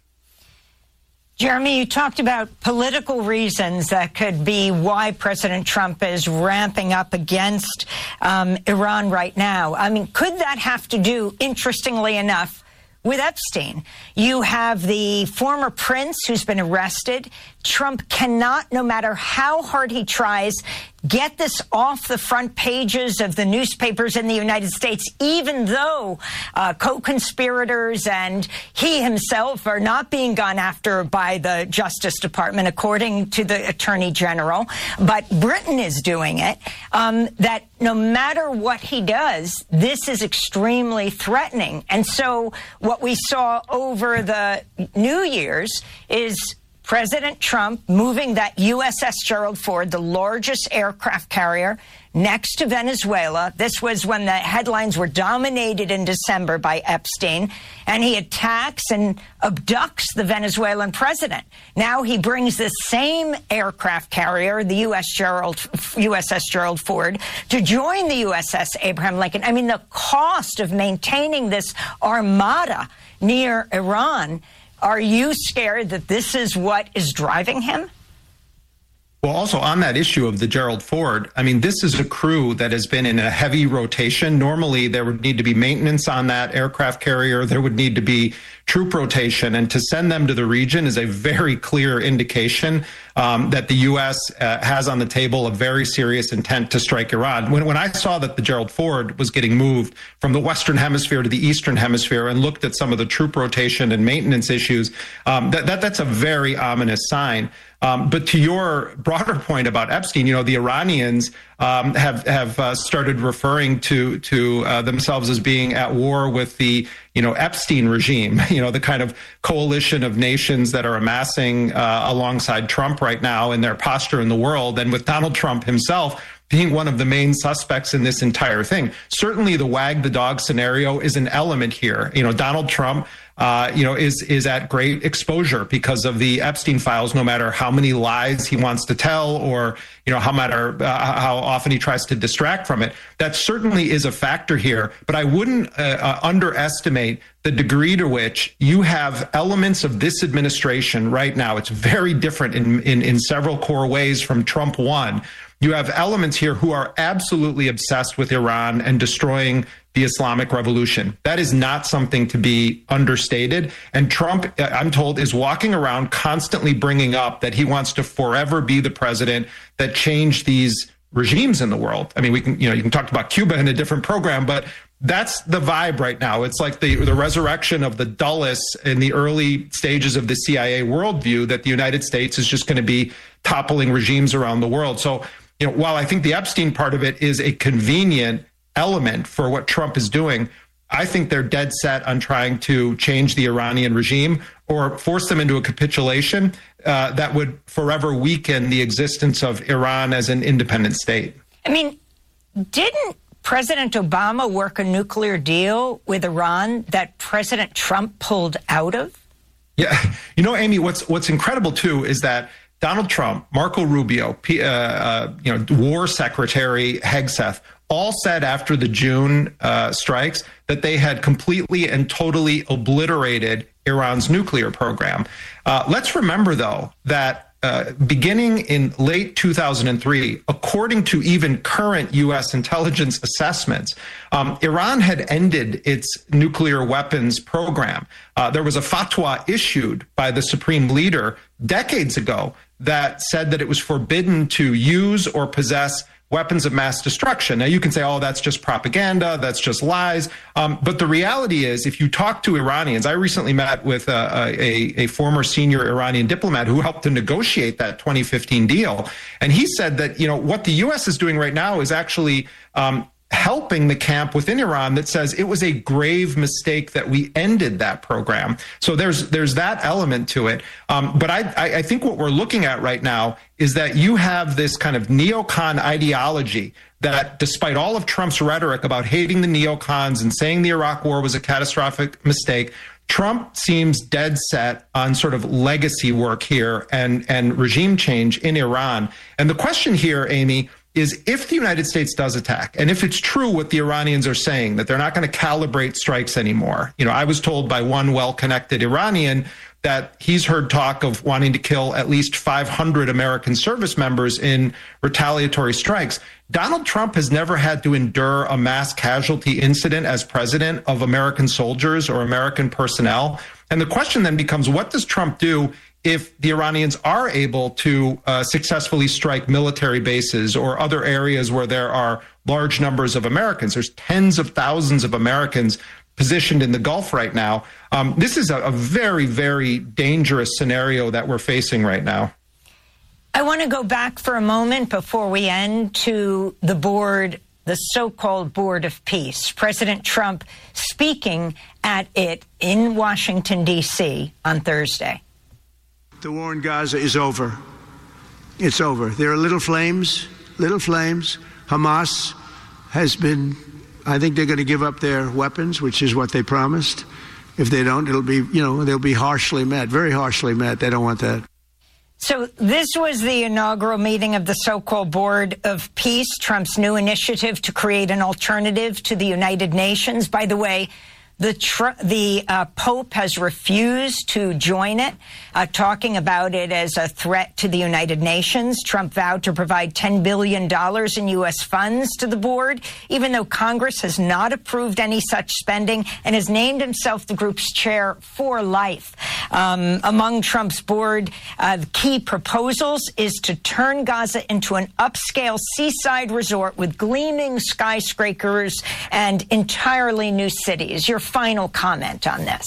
Jeremy, you talked about political reasons that could be why President Trump is ramping up against um, Iran right now. I mean, could that have to do, interestingly enough, with Epstein? You have the former prince who's been arrested. Trump cannot, no matter how hard he tries, get this off the front pages of the newspapers in the United States, even though uh, co-conspirators and he himself are not being gone after by the Justice Department, according to the Attorney General. But Britain is doing it. Um, that no matter what he does, this is extremely threatening. And so what we saw over the New Year's is President Trump moving that U S S Gerald Ford, the largest aircraft carrier, next to Venezuela. This was when the headlines were dominated in December by Epstein, and he attacks and abducts the Venezuelan president. Now he brings this same aircraft carrier, the U S Gerald, U S S Gerald Ford, to join the U S S Abraham Lincoln. I mean, the cost of maintaining this armada near Iran. Are you scared that this is what is driving him? Well, also on that issue of the Gerald Ford, I mean, this is a crew that has been in a heavy rotation. Normally, there would need to be maintenance on that aircraft carrier. There would need to be troop rotation. And to send them to the region is a very clear indication um, that the U S uh, has on the table a very serious intent to strike Iran. When, when I saw that the Gerald Ford was getting moved from the Western Hemisphere to the Eastern Hemisphere and looked at some of the troop rotation and maintenance issues, um, that, that that's a very ominous sign. Um, but to your broader point about Epstein, you know, the Iranians um, have have uh, started referring to to uh, themselves as being at war with the, you know, Epstein regime, you know, the kind of coalition of nations that are amassing uh, alongside Trump right now in their posture in the world, and with Donald Trump himself being one of the main suspects in this entire thing. Certainly the wag the dog scenario is an element here. You know, Donald Trump Uh, you know, is is at great exposure because of the Epstein files, no matter how many lies he wants to tell or, you know, how matter uh, how often he tries to distract from it. That certainly is a factor here. But I wouldn't uh, uh, underestimate the degree to which you have elements of this administration right now. It's very different in, in, in several core ways from Trump one. You have elements here who are absolutely obsessed with Iran and destroying the Islamic Revolution. That is not something to be understated. And Trump, I'm told, is walking around constantly bringing up that he wants to forever be the president that changed these regimes in the world. I mean, we can, you know, you can talk about Cuba in a different program, but that's the vibe right now. It's like the, the resurrection of the Dulles in the early stages of the C I A worldview that the United States is just going to be toppling regimes around the world. So, you know, while I think the Epstein part of it is a convenient element for what Trump is doing, I think they're dead set on trying to change the Iranian regime or force them into a capitulation uh, that would forever weaken the existence of Iran as an independent state. I mean, didn't President Obama work a nuclear deal with Iran that President Trump pulled out of? Yeah. You know, Amy, what's what's incredible, too, is that Donald Trump, Marco Rubio, uh, uh, you know, War Secretary Hegseth, all said after the June uh, strikes that they had completely and totally obliterated Iran's nuclear program. Uh, let's remember, though, that uh, beginning in late two thousand three, according to even current U S intelligence assessments, um, Iran had ended its nuclear weapons program. Uh, there was a fatwa issued by the supreme leader decades ago that said that it was forbidden to use or possess weapons of mass destruction. Now, you can say, oh, that's just propaganda, that's just lies. Um, but the reality is, if you talk to Iranians, I recently met with a, a, a former senior Iranian diplomat who helped to negotiate that twenty fifteen deal. And he said that, you know, what the U S is doing right now is actually um, helping the camp within Iran that says it was a grave mistake that we ended that program. So there's there's that element to it. Um, but I, I think what we're looking at right now is that you have this kind of neocon ideology that, despite all of Trump's rhetoric about hating the neocons and saying the Iraq war was a catastrophic mistake, Trump seems dead set on sort of legacy work here and, and regime change in Iran. And the question here, Amy, is if the United States does attack, and if it's true what the Iranians are saying, that they're not going to calibrate strikes anymore. You know, I was told by one well-connected Iranian that he's heard talk of wanting to kill at least five hundred American service members in retaliatory strikes. Donald Trump has never had to endure a mass casualty incident as president of American soldiers or American personnel. And the question then becomes, what does Trump do if the Iranians are able to uh, successfully strike military bases or other areas where there are large numbers of Americans? There's tens of thousands of Americans positioned in the Gulf right now. Um, this is a, a very, very dangerous scenario that we're facing right now. I want to go back for a moment before we end to the board, the so-called Board of Peace. President Trump speaking at it in Washington, D C on Thursday. the war in Gaza is over. It's over. There are little flames, little flames. Hamas has been, I think they're going to give up their weapons, which is what they promised. If they don't, it'll be, you know, they'll be harshly met, very harshly met. They don't want that. So this was the inaugural meeting of the so-called Board of Peace, Trump's new initiative to create an alternative to the United Nations. By the way, the tr- the uh, Pope has refused to join it, uh, talking about it as a threat to the United Nations. Trump vowed to provide ten billion dollars in U S funds to the board, even though Congress has not approved any such spending, and has named himself the group's chair for life. Um, among Trump's board uh, key proposals is to turn Gaza into an upscale seaside resort with gleaming skyscrapers and entirely new cities. Your final comment on this?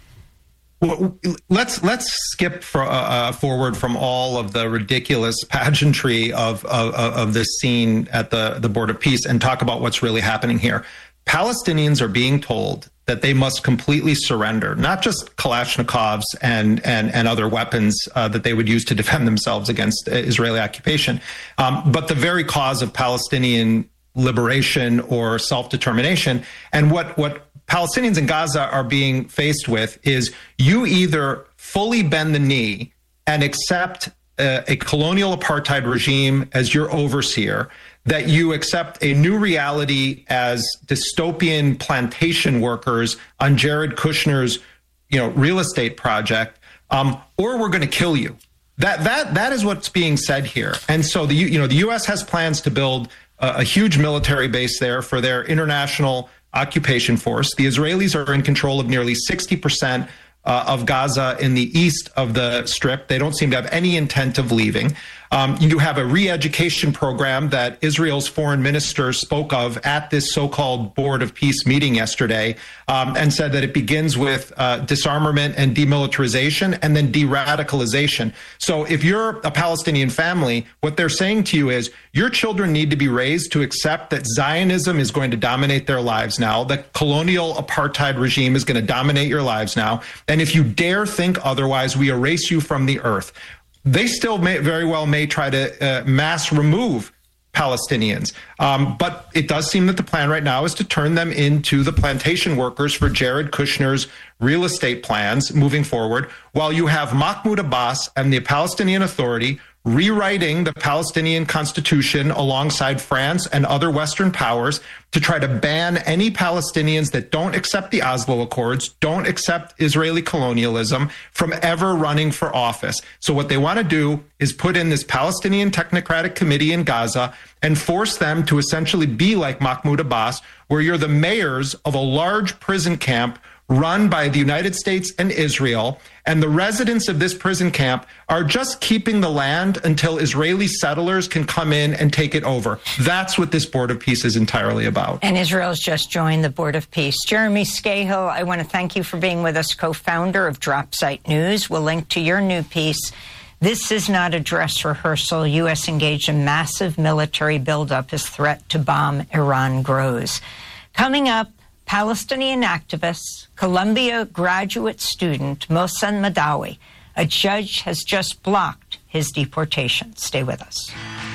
Well, let's let's skip for, uh, forward from all of the ridiculous pageantry of, of of this scene at the the Board of Peace and talk about what's really happening here. Palestinians are being told that they must completely surrender, not just Kalashnikovs and and and other weapons uh, that they would use to defend themselves against Israeli occupation, um, but the very cause of Palestinian liberation or self-determination. And what what Palestinians in Gaza are being faced with is you either fully bend the knee and accept uh, a colonial apartheid regime as your overseer, that you accept a new reality as dystopian plantation workers on Jared Kushner's, you know, real estate project, um, or we're going to kill you. That that that is what's being said here. And so the you know the U S has plans to build a, a huge military base there for their international occupation force. The Israelis are in control of nearly sixty percent uh, of Gaza in the east of the Strip. They don't seem to have any intent of leaving. Um, you have a re-education program that Israel's foreign minister spoke of at this so-called Board of Peace meeting yesterday, um, and said that it begins with uh, disarmament and demilitarization and then de-radicalization. So if you're a Palestinian family, what they're saying to you is your children need to be raised to accept that Zionism is going to dominate their lives now, that colonial apartheid regime is going to dominate your lives now, and if you dare think otherwise, we erase you from the earth. They still may very well may try to uh, mass remove Palestinians. Um, but it does seem that the plan right now is to turn them into the plantation workers for Jared Kushner's real estate plans moving forward, while you have Mahmoud Abbas and the Palestinian Authority rewriting the Palestinian Constitution alongside France and other Western powers to try to ban any Palestinians that don't accept the Oslo Accords, don't accept Israeli colonialism, from ever running for office. So what they want to do is put in this Palestinian Technocratic Committee in Gaza and force them to essentially be like Mahmoud Abbas, where you're the mayors of a large prison camp run by the United States and Israel, and the residents of this prison camp are just keeping the land until Israeli settlers can come in and take it over. That's what this Board of Peace is entirely about. And Israel's just joined the Board of Peace. Jeremy Scahill, I want to thank you for being with us, co-founder of Dropsite News. We'll link to your new piece. This is not a dress rehearsal. U S engaged in massive military buildup as threat to bomb Iran grows. Coming up, Palestinian activist, Columbia graduate student Mohsen Madawi. A judge has just blocked his deportation. Stay with us.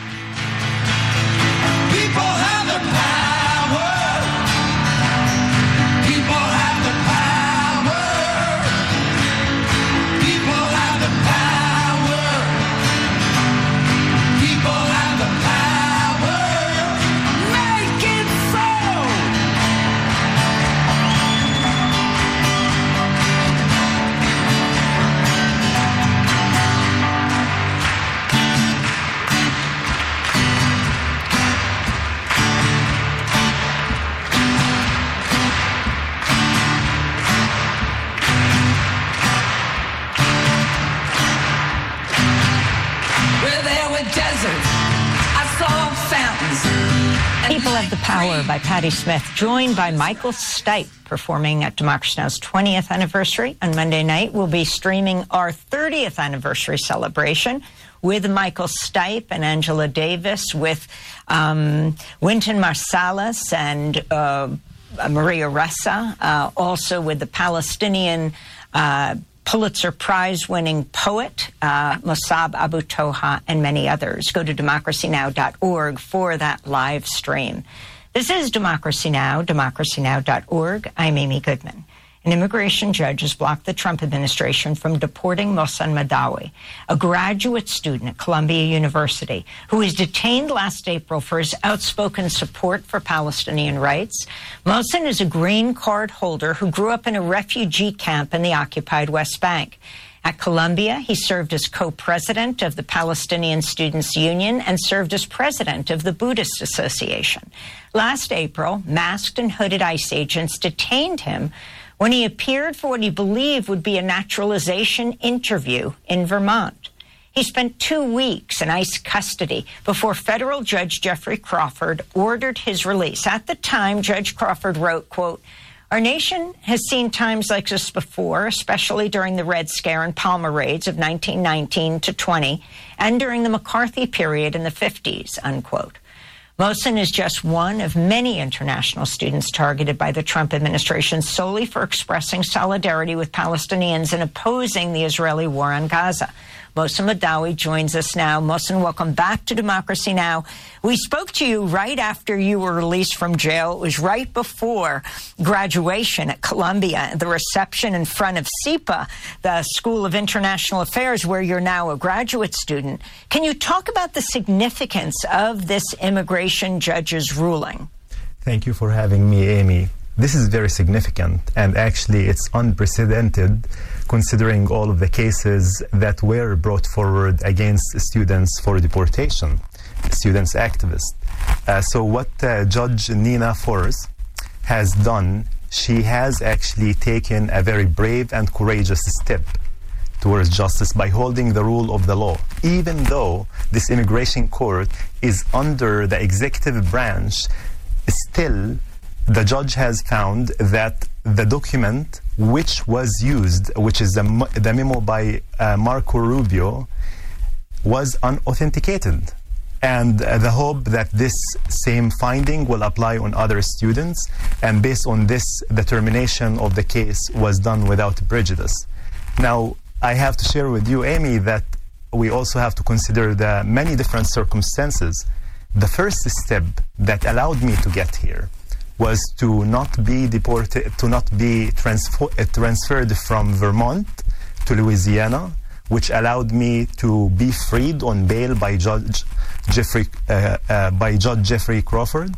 People have the power. People have the power. People have the power. People have the power. Make it so. People Have the Power by Patti Smith, joined by Michael Stipe, performing at Democracy Now!'s twentieth anniversary. On Monday night, we'll be streaming our thirtieth anniversary celebration with Michael Stipe and Angela Davis, with um, Wynton Marsalis and uh, Maria Ressa, uh, also with the Palestinian uh, Pulitzer Prize-winning poet, uh, Mossab Abu Toha, and many others. Go to democracy now dot org for that live stream. This is Democracy Now!, democracy now dot org. I'm Amy Goodman. An immigration judge has blocked the Trump administration from deporting Mohsen Madawi, a graduate student at Columbia University who was detained last April for his outspoken support for Palestinian rights. Mohsen is a green card holder who grew up in a refugee camp in the occupied West Bank. At Columbia, he served as co-president of the Palestinian Students' Union and served as president of the Buddhist Association. Last April, masked and hooded ICE agents detained him when he appeared for what he believed would be a naturalization interview in Vermont. He spent two weeks in ICE custody before federal Judge Jeffrey Crawford ordered his release. At the time, Judge Crawford wrote, quote, "Our nation has seen times like this before, especially during the Red Scare and Palmer raids of nineteen nineteen to twenty, and during the McCarthy period in the fifties, unquote. Mohsen is just one of many international students targeted by the Trump administration solely for expressing solidarity with Palestinians and opposing the Israeli war on Gaza. Mohsen Madawi joins us now. Mohsen, welcome back to Democracy Now! We spoke to you right after you were released from jail. It was right before graduation at Columbia, the reception in front of SIPA, the School of International Affairs, where you're now a graduate student. Can you talk about the significance of this immigration judge's ruling? Thank you for having me, Amy. This is very significant, and actually it's unprecedented considering all of the cases that were brought forward against students for deportation, students activists. Uh, so what uh, Judge Nina Force has done, she has actually taken a very brave and courageous step towards justice by holding the rule of the law, even though this immigration court is under the executive branch. Still, the judge has found that the document which was used, which is the, the memo by uh, Marco Rubio, was unauthenticated. And uh, the hope that this same finding will apply on other students, and based on this, the termination of the case was done without prejudice. Now, I have to share with you, Amy, that we also have to consider the many different circumstances. The first step that allowed me to get here was to not be deported, to not be transfer, uh, transferred from Vermont to Louisiana, which allowed me to be freed on bail by Judge Jeffrey, uh, uh, by Judge Jeffrey Crawford,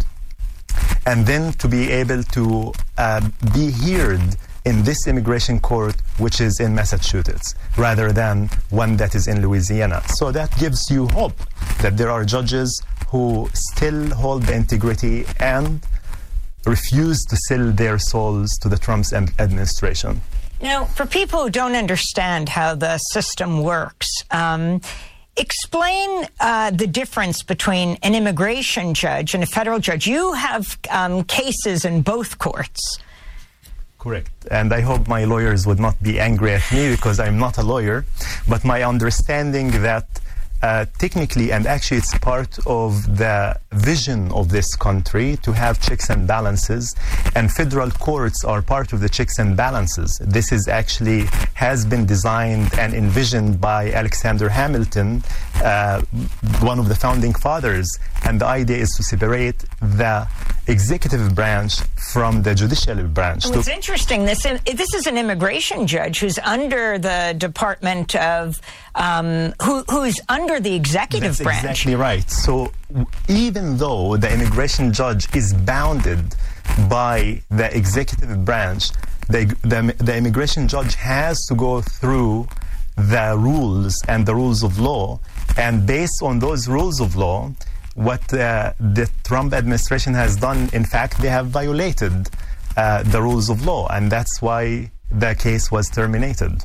and then to be able to uh, be heard in this immigration court, which is in Massachusetts, rather than one that is in Louisiana. So that gives you hope that there are judges who still hold the integrity and refuse to sell their souls to the Trump administration. Now, for people who don't understand how the system works, um, explain uh, the difference between an immigration judge and a federal judge. You have um, cases in both courts. Correct. And I hope my lawyers would not be angry at me because I'm not a lawyer, but my understanding that Uh, technically, and actually it's part of the vision of this country to have checks and balances, and federal courts are part of the checks and balances. This is actually has been designed and envisioned by Alexander Hamilton, uh, one of the founding fathers, and the idea is to separate the executive branch from the judicial branch. Well, it's interesting. This this is an immigration judge who's under the Department of um, who who's under the executive That's branch. Exactly right. So even though the immigration judge is bounded by the executive branch, the, the, the immigration judge has to go through the rules and the rules of law. And based on those rules of law, what uh, the Trump administration has done, in fact, they have violated uh, the rules of law. And that's why the case was terminated.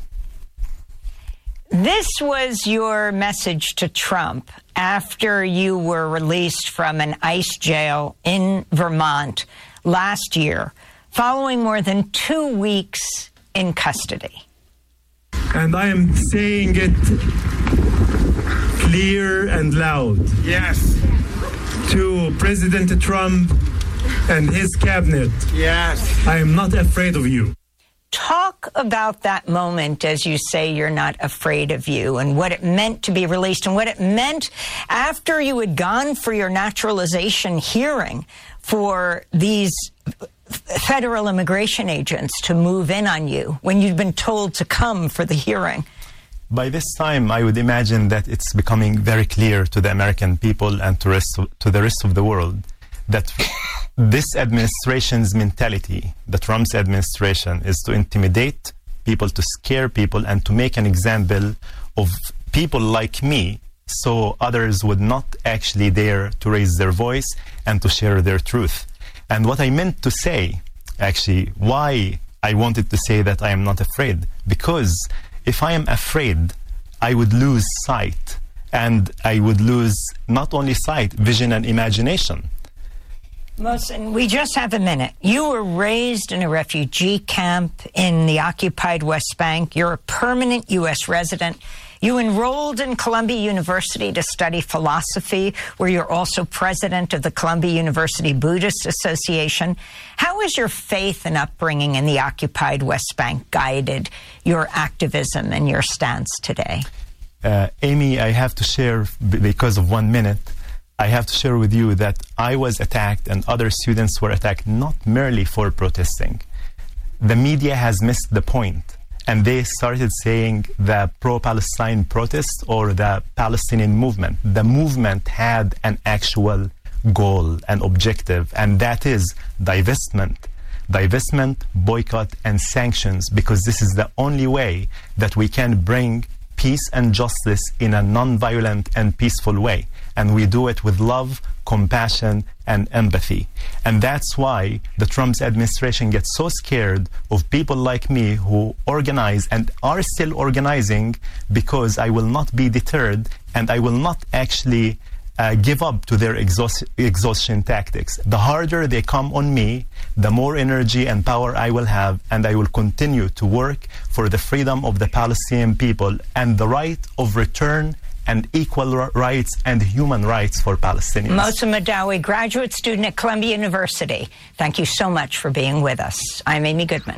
This was your message to Trump after you were released from an ICE jail in Vermont last year, following more than two weeks in custody. And I am saying it clear and loud. Yes. To President Trump and his cabinet. Yes. I am not afraid of you. talk about that moment, as you say, You're Not Afraid of You, and what it meant to be released and what it meant after you had gone for your naturalization hearing for these federal immigration agents to move in on you when you'd been told to come for the hearing? By this time, I would imagine that it's becoming very clear to the American people and to, rest of, to the rest of the world that this administration's mentality, the Trump's administration, is to intimidate people, to scare people, and to make an example of people like me so others would not actually dare to raise their voice and to share their truth. And what I meant to say, actually, why I wanted to say that I am not afraid, because if I am afraid, I would lose sight, and I would lose not only sight, vision and imagination. Mohsen, we just have a minute. You were raised in a refugee camp in the occupied West Bank. You're a permanent U S resident. You enrolled in Columbia University to study philosophy, where you're also president of the Columbia University Buddhist Association. How has your faith and upbringing in the occupied West Bank guided your activism and your stance today? Uh, Amy, I have to share, because of one minute, I have to share with you that I was attacked and other students were attacked not merely for protesting. The media has missed the point, and they started saying the pro-Palestine protest or the Palestinian movement. The movement had an actual goal and objective, and that is divestment. Divestment, boycott, and sanctions, because this is the only way that we can bring peace and justice in a non-violent and peaceful way. And we do it with love, compassion, and empathy. And that's why the Trump administration gets so scared of people like me who organize and are still organizing, because I will not be deterred and I will not actually uh, give up to their exhaust exhaustion tactics. The harder they come on me, the more energy and power I will have, and I will continue to work for the freedom of the Palestinian people and the right of return and equal rights and human rights for Palestinians. Mohsen Madawi, graduate student at Columbia University. Thank you so much for being with us. I'm Amy Goodman.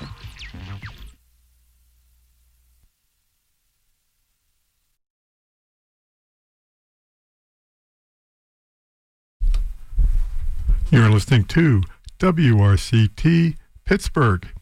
You're listening to W R C T Pittsburgh.